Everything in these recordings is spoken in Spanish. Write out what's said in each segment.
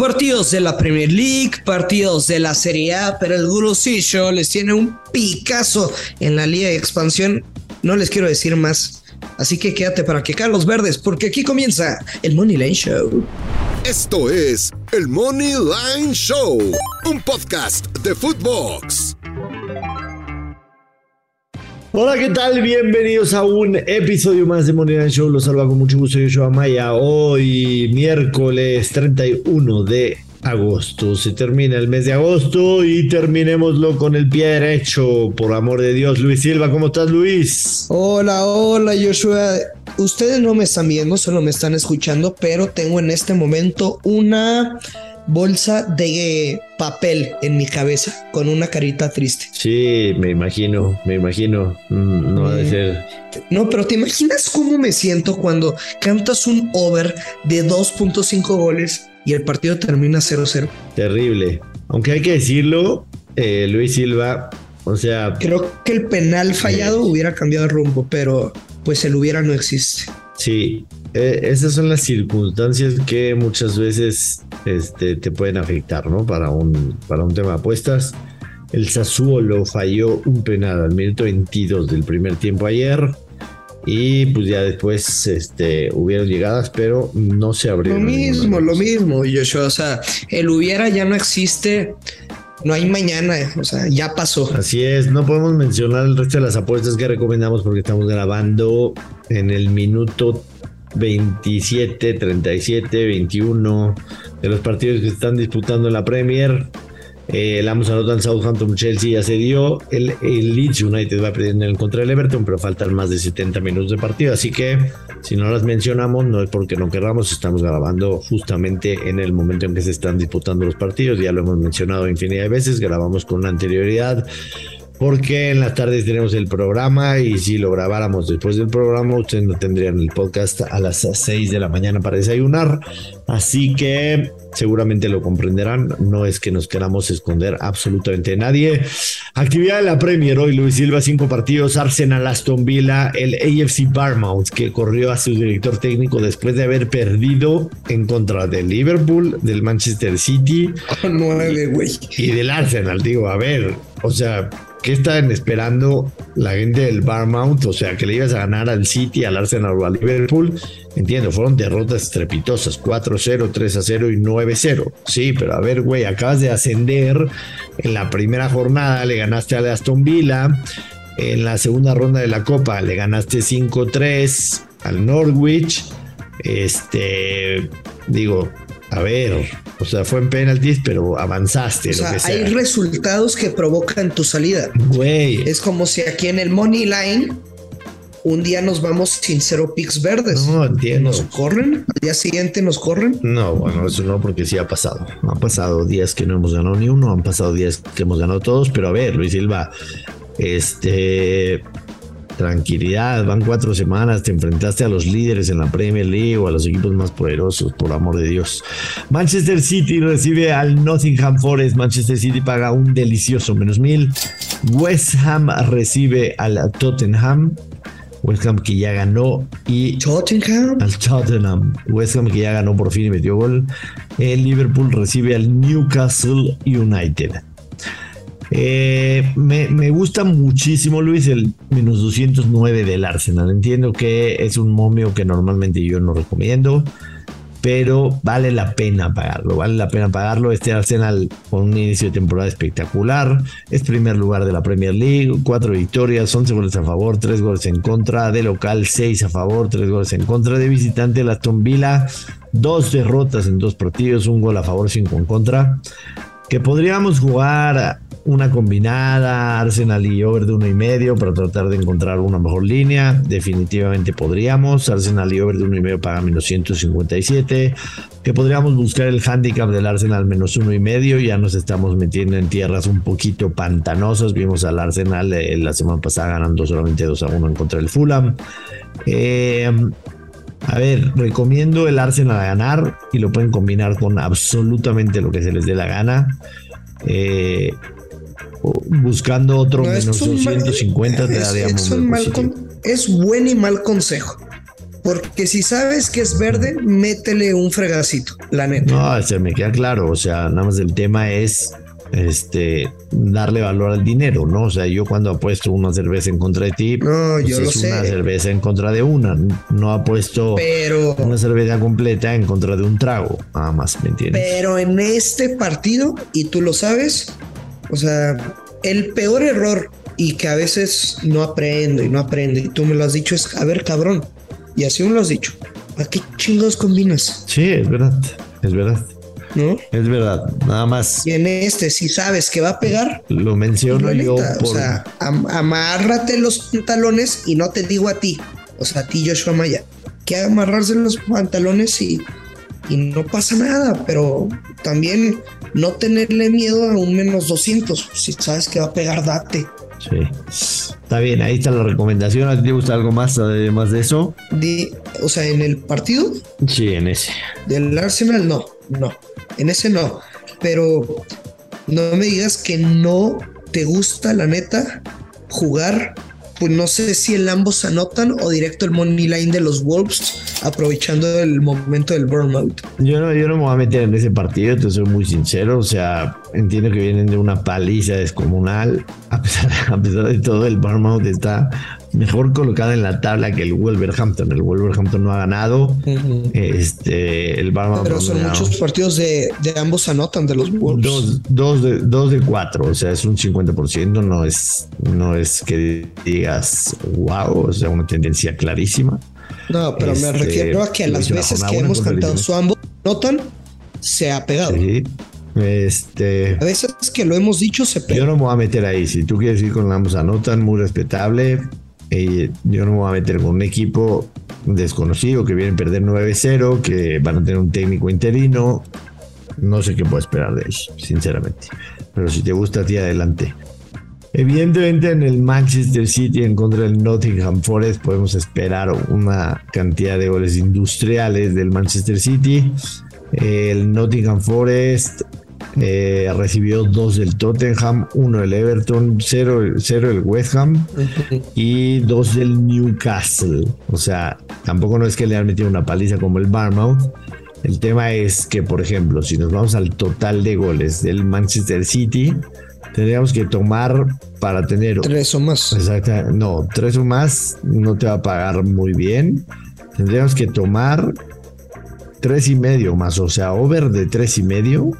Partidos de la Premier League, partidos de la Serie A, pero el Gurusillo les tiene un picazo en la Liga de Expansión. No les quiero decir más, así que quédate para quecar los verdes, porque aquí comienza el Money Line Show. Esto es el Money Line Show, un podcast de Footbox. Hola, ¿qué tal? Bienvenidos a un episodio más de Money Line Show. Los saluda con mucho gusto Joshua Maya. Hoy, miércoles 31 de agosto. Se termina el mes de agosto y terminémoslo con el pie derecho. Por amor de Dios, Luis Silva. ¿Cómo estás, Luis? Hola, Joshua. Ustedes no me están viendo, solo me están escuchando, pero tengo en este momento una bolsa de papel en mi cabeza con una carita triste. Sí, me imagino. No ha de ser. No, pero ¿te imaginas cómo me siento cuando cantas un over de 2.5 goles y el partido termina 0-0? Terrible. Aunque hay que decirlo, Luis Silva, o sea... Creo que el penal fallado hubiera cambiado el rumbo, pero pues el hubiera no existe. Sí, esas son las circunstancias que muchas veces te pueden afectar, ¿no? Para un tema de apuestas. El Sassuolo falló un penal al minuto 22 del primer tiempo ayer y pues ya después hubieron llegadas, pero no se abrieron. Lo mismo, Joshua, o sea, el hubiera ya no existe. No hay mañana, o sea, ya pasó. Así es, no podemos mencionar el resto de las apuestas que recomendamos porque estamos grabando en el minuto 27, 37, 21 de los partidos que se están disputando en la Premier. El Amsterdam Southampton Chelsea ya se dio. El Leeds United va perdiendo en contra del Everton, pero faltan más de 70 minutos de partido, así que si no las mencionamos no es porque no queramos, estamos grabando justamente en el momento en que se están disputando los partidos. Ya lo hemos mencionado infinidad de veces, grabamos con una anterioridad porque en las tardes tenemos el programa y si lo grabáramos después del programa ustedes no tendrían el podcast a las 6 de la mañana para desayunar, así que seguramente lo comprenderán, no es que nos queramos esconder absolutamente de nadie. Actividad de la Premier hoy, Luis Silva, 5 partidos: Arsenal, Aston Villa, el AFC Bournemouth que corrió a su director técnico después de haber perdido en contra del Liverpool, del Manchester City 9, güey, y del Arsenal. Digo, a ver, o sea, ¿qué estaban esperando la gente del Bournemouth? O sea, que le ibas a ganar al City, al Arsenal o al Liverpool. Entiendo, fueron derrotas estrepitosas, 4-0, 3-0 y 9-0. Sí, pero a ver, güey, acabas de ascender. En la primera jornada le ganaste al Aston Villa. En la segunda ronda de la Copa le ganaste 5-3 al Norwich. Digo, a ver, o sea, fue en penaltis, pero avanzaste. O sea, hay resultados que provocan tu salida. Güey. Es como si aquí en el Money Line un día nos vamos sin 0 picks verdes. No, entiendo. ¿Nos corren? ¿Al día siguiente nos corren? No, bueno, eso no, porque sí ha pasado. Han pasado días que no hemos ganado ni uno, han pasado días que hemos ganado todos, pero a ver, Luis Silva, tranquilidad, van 4 semanas, te enfrentaste a los líderes en la Premier League o a los equipos más poderosos, por amor de Dios. Manchester City recibe al Nottingham Forest. Manchester City paga un delicioso -1000. West Ham recibe al Tottenham. West Ham que ya ganó y... Tottenham. Al Tottenham. West Ham que ya ganó por fin y metió gol. El Liverpool recibe al Newcastle United. Me gusta muchísimo, Luis, el -209 del Arsenal. Entiendo que es un momio que normalmente yo no recomiendo, pero vale la pena pagarlo. Este Arsenal con un inicio de temporada espectacular, es primer lugar de la Premier League, 4 victorias, 11 goles a favor, 3 goles en contra, de local 6 a favor, 3 goles en contra, de visitante el Aston Villa, 2 derrotas en 2 partidos, 1 gol a favor, 5 en contra. Que podríamos jugar una combinada, Arsenal y over de 1.5 para tratar de encontrar una mejor línea. Definitivamente podríamos. Arsenal y over de 1.5 paga -157. Que podríamos buscar el handicap del Arsenal -1.5. Ya nos estamos metiendo en tierras un poquito pantanosas. Vimos al Arsenal la semana pasada ganando solamente 2-1 en contra del Fulham. A ver, recomiendo el Arsenal a ganar y lo pueden combinar con absolutamente lo que se les dé la gana. Buscando otro -250 te daríamos. Es buen y mal consejo. Porque si sabes que es verde, métele un fregacito, la neta. No, se me queda claro. O sea, nada más el tema es darle valor al dinero, ¿no? O sea, yo cuando apuesto una cerveza en contra de ti, No, pues yo lo es una sé. cerveza en contra de una. No apuesto Pero, una cerveza completa en contra de un trago, nada más, ¿me entiendes? pero en este partido, y tú lo sabes, o sea, el peor error y que a veces no aprendo y tú me lo has dicho es, a ver, cabrón, y así me lo has dicho, ¿a qué chingados combinas? Sí, es verdad, ¿No? es verdad. Nada más Y en este, si sabes que va a pegar, lo menciono la yo neta, por... o sea, amárrate los pantalones y no te digo a ti, o sea, a ti Joshua Maya, que amarrarse los pantalones y no pasa nada, pero también no tenerle miedo a un -200. Si sabes que va a pegar, date. Sí, está bien, ahí está la recomendación. ¿A ti te gusta algo más además de eso? O sea, en el partido Sí, en ese. del Arsenal, no, en ese no, pero no me digas que no te gusta, la neta, jugar. Pues no sé si el ambos anotan o directo el money line de los Wolves, aprovechando el momento del burnout. Yo no me voy a meter en ese partido, te soy muy sincero. O sea, entiendo que vienen de una paliza descomunal. A pesar de todo, el Bournemouth está mejor colocado en la tabla que el Wolverhampton. El Wolverhampton no ha ganado. El Bournemouth Pero no son ha ganado. muchos partidos de ambos anotan de los Wolves. Dos de cuatro, o sea, es un 50%, no es que digas wow, o sea, una tendencia clarísima. No, pero me refiero a que a las veces que hemos cantado su ambos anotan, se ha pegado. Sí. A veces que lo hemos dicho, se pega. Yo no me voy a meter ahí. Si tú quieres ir con ambos anotan, muy respetable. Yo no me voy a meter con un equipo desconocido que viene a perder 9-0, que van a tener un técnico interino. No sé qué puedo esperar de ellos, sinceramente. Pero si te gusta a ti, adelante. Evidentemente en el Manchester City en contra del Nottingham Forest podemos esperar una cantidad de goles industriales del Manchester City. El Nottingham Forest recibió 2 del Tottenham, 1 del Everton, 0 del West Ham y 2 del Newcastle. O sea, tampoco no es que le han metido una paliza como el Bournemouth. El tema es que, por ejemplo, si nos vamos al total de goles del Manchester City, tendríamos que tomar para tener 3 o más. Exacto, no, 3 o más no te va a pagar muy bien. Tendríamos que tomar 3.5 más, o sea, over de 3.5.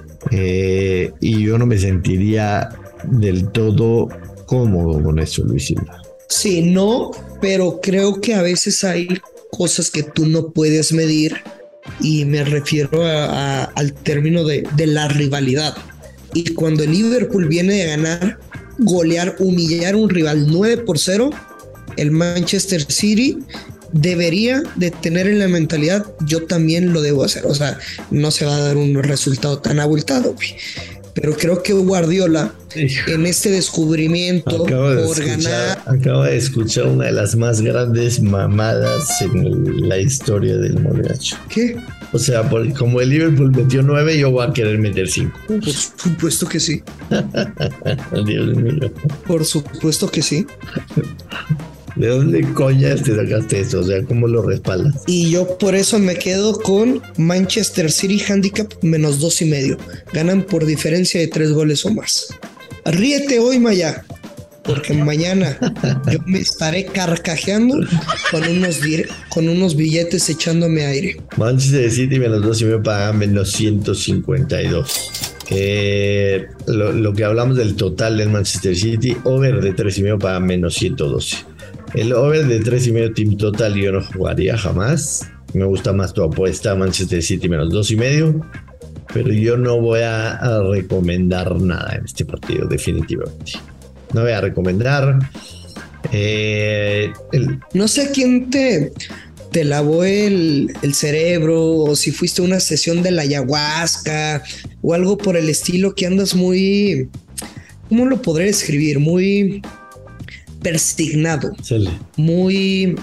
Y yo no me sentiría del todo cómodo con eso, Luis Silva. Sí, no, pero creo que a veces hay cosas que tú no puedes medir y me refiero al término de la rivalidad. Y cuando el Liverpool viene de ganar, golear, humillar a un rival 9-0, el Manchester City debería de tener en la mentalidad, yo también lo debo hacer. O sea, no se va a dar un resultado tan abultado, güey. Pero creo que Guardiola, en este descubrimiento ganar... Acabo de escuchar una de las más grandes mamadas en la historia del Moreacho. ¿Qué? O sea, como el Liverpool metió 9, yo voy a querer meter 5. Por supuesto que sí. Dios mío. Por supuesto que sí. ¿De dónde coñas te sacaste eso? O sea, ¿cómo lo respaldas? Y yo por eso me quedo con Manchester City Handicap -2.5. Ganan por diferencia de 3 goles o más. Ríete hoy, Maya, porque mañana yo me estaré carcajeando con unos billetes echándome aire. Manchester City -2.5 paga -152. Lo que hablamos del total del Manchester City, over de 3.5 paga -112. El over de 3.5 team total yo no jugaría jamás. Me gusta más tu apuesta, Manchester City -2.5. Pero yo no voy a recomendar nada en este partido, definitivamente. No voy a recomendar. No sé quién te lavó el cerebro, o si fuiste a una sesión de la ayahuasca o algo por el estilo, que andas muy... ¿Cómo lo podré describir? Muy... persignado, muy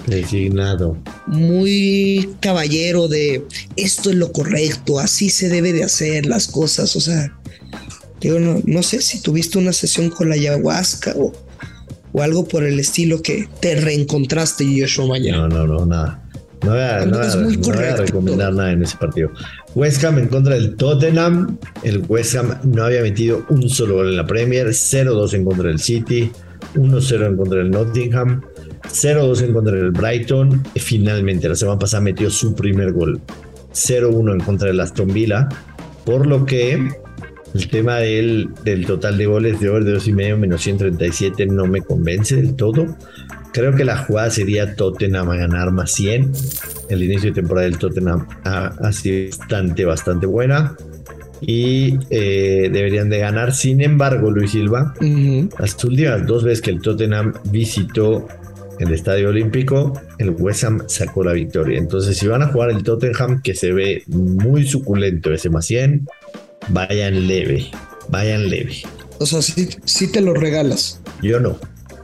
caballero de esto es lo correcto, así se debe de hacer las cosas. O sea, yo no sé si tuviste una sesión con la ayahuasca o algo por el estilo que te reencontraste, Joshua Maya. No, nada. No voy a recomendar nada en ese partido. West Ham en contra del Tottenham. El West Ham no había metido un solo gol en la Premier. 0-2 en contra del City. 1-0 en contra del Nottingham. 0-2 en contra del Brighton. Finalmente, la semana pasada metió su primer gol. 0-1 en contra del Aston Villa. Por lo que el tema del total de goles de over de 2.5 menos 137 no me convence del todo. Creo que la jugada sería Tottenham a ganar más 100. El inicio de temporada del Tottenham ha sido bastante buena. Y deberían de ganar. Sin embargo, Luis Silva, las últimas 2 veces que el Tottenham visitó el Estadio Olímpico, el West Ham sacó la victoria. Entonces, si van a jugar el Tottenham, que se ve muy suculento ese más 100, vayan leve. O sea, sí te lo regalas. Yo no.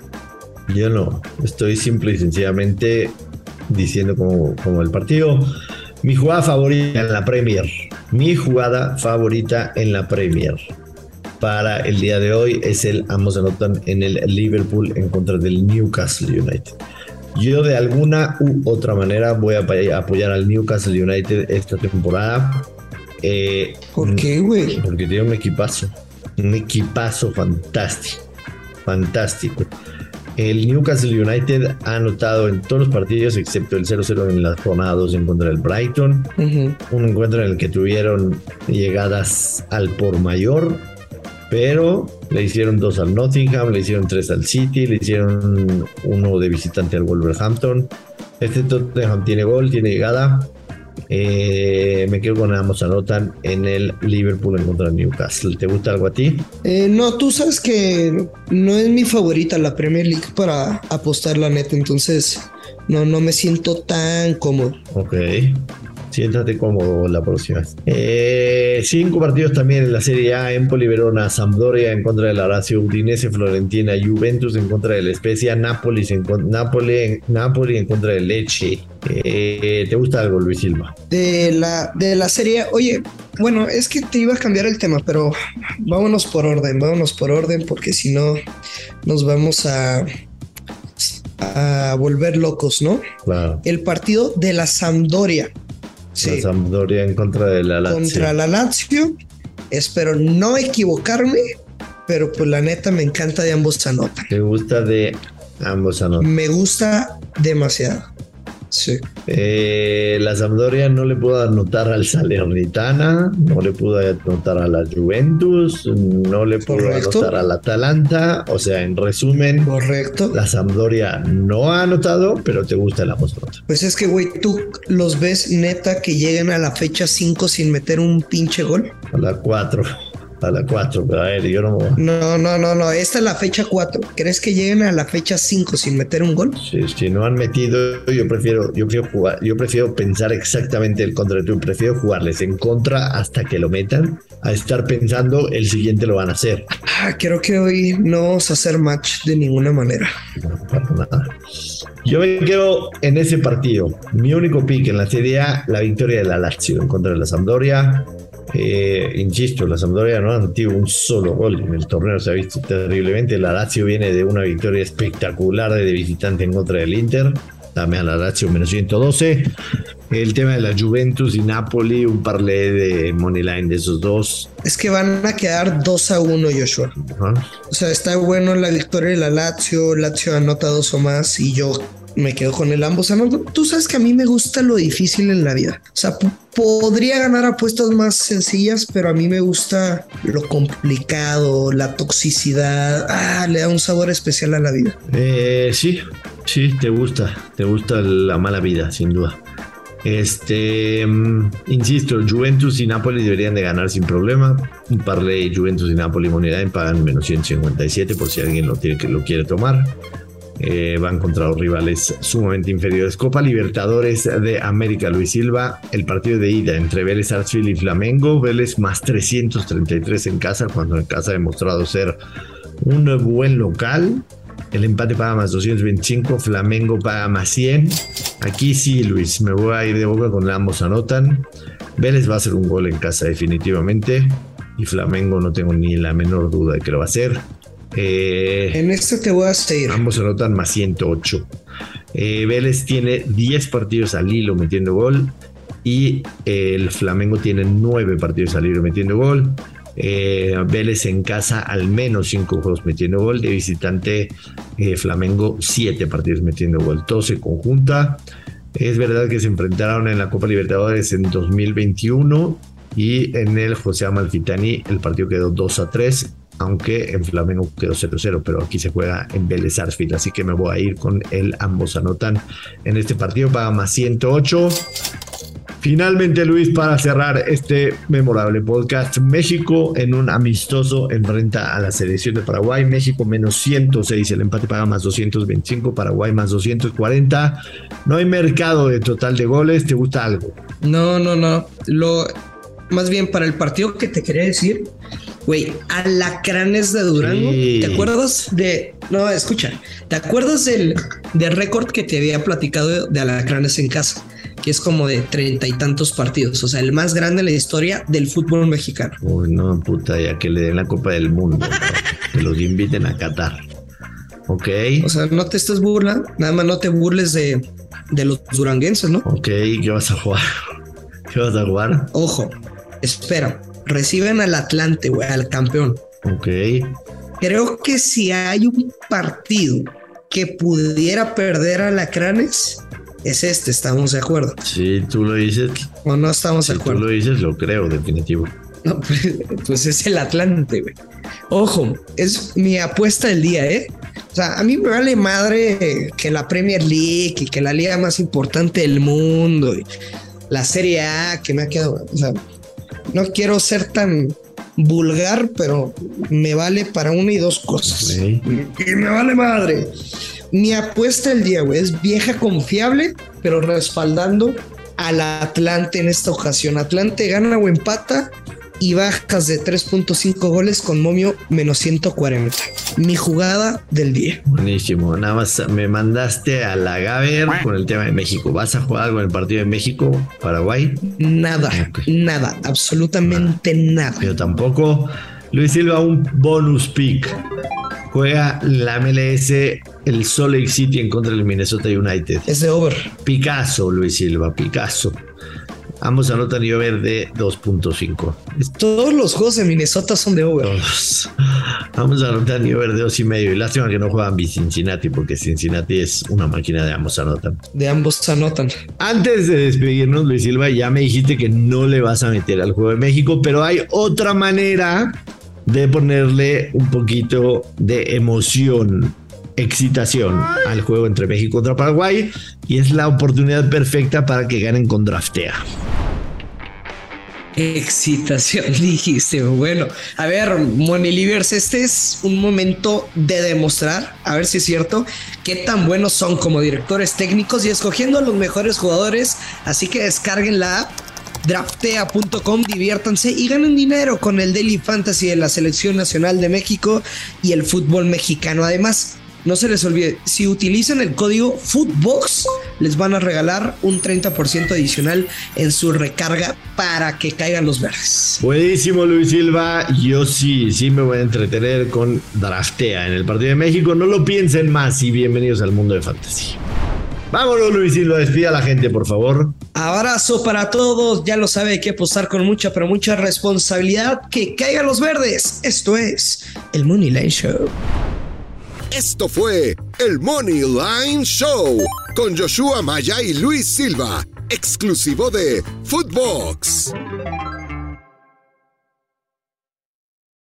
Estoy simple y sencillamente diciendo como el partido. Mi jugada favorita en la Premier para el día de hoy es ambos anotan en el Liverpool en contra del Newcastle United. Yo de alguna u otra manera voy a apoyar al Newcastle United esta temporada. ¿Por qué, güey? Porque tiene un equipazo fantástico. El Newcastle United ha anotado en todos los partidos excepto el 0-0 en la jornada 2 en contra del Brighton. Un encuentro en el que tuvieron llegadas al por mayor, pero le hicieron 2 al Nottingham, le hicieron 3 al City, le hicieron 1 de visitante al Wolverhampton. Este Tottenham tiene gol, tiene llegada. Me quedo con ambos anotan en el Liverpool en contra del Newcastle. ¿Te gusta algo a ti? No, tú sabes que no es mi favorita la Premier League para apostar, la neta. Entonces no me siento tan cómodo. Ok, siéntate cómodo la próxima. 5 partidos también en la Serie A: Empoli, Verona, Sampdoria en contra del Lazio, Udinese, Florentina, Juventus en contra del Spezia, Napoli en contra del Lecce. ¿Te gusta algo, Luis Silva? De la serie, oye, bueno, es que te iba a cambiar el tema, pero vámonos por orden, porque si no nos vamos a volver locos, ¿no? Claro. El partido de la Sampdoria. Sí. La Sampdoria en contra de la Lazio. Contra la Lazio. Espero no equivocarme, pero pues la neta me encanta de ambos anotan. ¿Te gusta de ambos anotan? Me gusta demasiado. Sí. La Sampdoria no le pudo anotar al Salernitana, no le pudo anotar a la Juventus, no le pudo anotar al Atalanta. O sea, en resumen, correcto. La Sampdoria no ha anotado, pero te gusta el ambos anotan. Pues es que, güey, tú los ves neta que lleguen a la fecha 5 sin meter un pinche gol. A la 4, pero a ver, yo no. No, esta es la fecha 4. ¿Crees que lleguen a la fecha 5 sin meter un gol? Sí, si no han metido, yo prefiero jugar, yo prefiero pensar exactamente el contra. Tú prefiero jugarles en contra hasta que lo metan, a estar pensando el siguiente lo van a hacer. Creo que hoy no vamos a hacer match de ninguna manera. No, para nada. Yo me quedo en ese partido. Mi único pick en la Serie A, la victoria de la Lazio en contra de la Sampdoria. Insisto, la Sampdoria no ha metido un solo gol en el torneo, se ha visto terriblemente. La Lazio viene de una victoria espectacular de visitante en contra del Inter. Dame a la Lazio menos 112. El tema de la Juventus y Napoli, un parlay de Moneyline de esos dos. Es que van a quedar 2-1, Joshua. O sea, está bueno la victoria de la Lazio. Lazio anota 2 o más y yo me quedo con el ambos anotan. Tú sabes que a mí me gusta lo difícil en la vida. O sea, podría ganar apuestas más sencillas, pero a mí me gusta lo complicado, la toxicidad. Le da un sabor especial a la vida. Sí, te gusta la mala vida, sin duda. Insisto, Juventus y Napoli deberían de ganar sin problema. Un parlay Juventus y Napoli Moneyline pagan menos 157 por si alguien lo quiere tomar. Van contra los rivales sumamente inferiores. Copa Libertadores de América, Luis Silva. El partido de ida entre Vélez Sarsfield y Flamengo. Vélez más 333 en casa, cuando en casa ha demostrado ser un buen local. El empate paga más 225, Flamengo paga más 100. Aquí sí, Luis, me voy a ir de boca con ambos anotan. Vélez va a hacer un gol en casa definitivamente, y Flamengo no tengo ni la menor duda de que lo va a hacer. En este te voy a seguir. Ambos anotan más 108. Vélez tiene 10 partidos al hilo metiendo gol y el Flamengo tiene 9 partidos al hilo metiendo gol. Vélez en casa al menos 5 juegos metiendo gol, de visitante Flamengo 7 partidos metiendo gol, todo se conjunta. Es verdad que se enfrentaron en la Copa Libertadores en 2021 y en el José Amalfitani el partido quedó 2-3, aunque en Flamengo quedó 0-0, pero aquí se juega en Vélez Sarsfield, así que me voy a ir con el ambos anotan en este partido, paga más 108. Finalmente, Luis, para cerrar este memorable podcast, México en un amistoso enfrenta a la selección de Paraguay. México menos 106, el empate paga más 225, Paraguay más 240. No hay mercado de total de goles, ¿te gusta algo? No. Más bien para el partido que te quería decir, güey, Alacranes de Durango. Sí. ¿Te acuerdas de...? No, escucha, ¿te acuerdas del récord que te había platicado de Alacranes en casa? Que es como de 30 y tantos partidos, o sea, el más grande en la historia del fútbol mexicano. Uy, no, puta, ya que le den la Copa del Mundo, ¿no? Que los inviten a Qatar. Ok. O sea, no te estés burlando, nada más no te burles de los duranguenses, ¿no? Ok, ¿qué vas a jugar? ¿Qué vas a jugar? Ojo, espera, reciben al Atlante, güey, al campeón. Ok. Creo que si hay un partido que pudiera perder a Alacranes, es este, ¿estamos de acuerdo? Sí, tú lo dices. ¿O no estamos de acuerdo? Si tú lo dices, lo creo, definitivo. No, pues es el Atlante, güey. Ojo, es mi apuesta del día, ¿eh? O sea, a mí me vale madre que la Premier League y que la liga más importante del mundo y la Serie A que me ha quedado, o sea, no quiero ser tan vulgar, pero me vale para una y dos cosas. Okay. Y me vale madre. Mi apuesta del día, güey, es vieja confiable, pero respaldando al Atlante en esta ocasión. Atlante gana o empata y bajas de 3.5 goles con momio menos 140. Mi jugada del día. Buenísimo. Nada más me mandaste a la Gaber con el tema de México. ¿Vas a jugar algo en el partido de México, Paraguay? Nada, nada, absolutamente nada. Yo tampoco. Luis Silva, un bonus pick. Juega la MLS el Salt Lake City en contra del Minnesota United. Es de over. Picasso, Luis Silva, Picasso. Ambos anotan y over de 2.5. Todos los juegos de Minnesota son de over. Todos. Ambos anotan y over de 2.5. Y lástima que no juegan Cincinnati, porque Cincinnati es una máquina de ambos anotan. De ambos anotan. Antes de despedirnos, Luis Silva, ya me dijiste que no le vas a meter al juego de México, pero hay otra manera de ponerle un poquito de emoción, excitación al juego entre México contra Paraguay, y es la oportunidad perfecta para que ganen con Draftea. Excitación, dijiste. Bueno, a ver, Monilivers, este es un momento de demostrar, a ver si es cierto, qué tan buenos son como directores técnicos y escogiendo a los mejores jugadores. Así que descarguen la app draftea.com, diviértanse y ganen dinero con el Daily Fantasy de la Selección Nacional de México y el fútbol mexicano. Además, no se les olvide, si utilizan el código FOOTBOX, les van a regalar un 30% adicional en su recarga para que caigan los verdes. Buenísimo, Luis Silva. Yo sí me voy a entretener con Draftea en el partido de México. No lo piensen más y bienvenidos al mundo de Fantasy. Vámonos, Luis Silva, despida a la gente, por favor. Abrazo para todos. Ya lo sabe, hay que apostar con mucha, pero mucha responsabilidad. Que caigan los verdes. Esto es el Money Line Show. Esto fue el Money Line Show con Joshua Maya y Luis Silva, exclusivo de FootBox.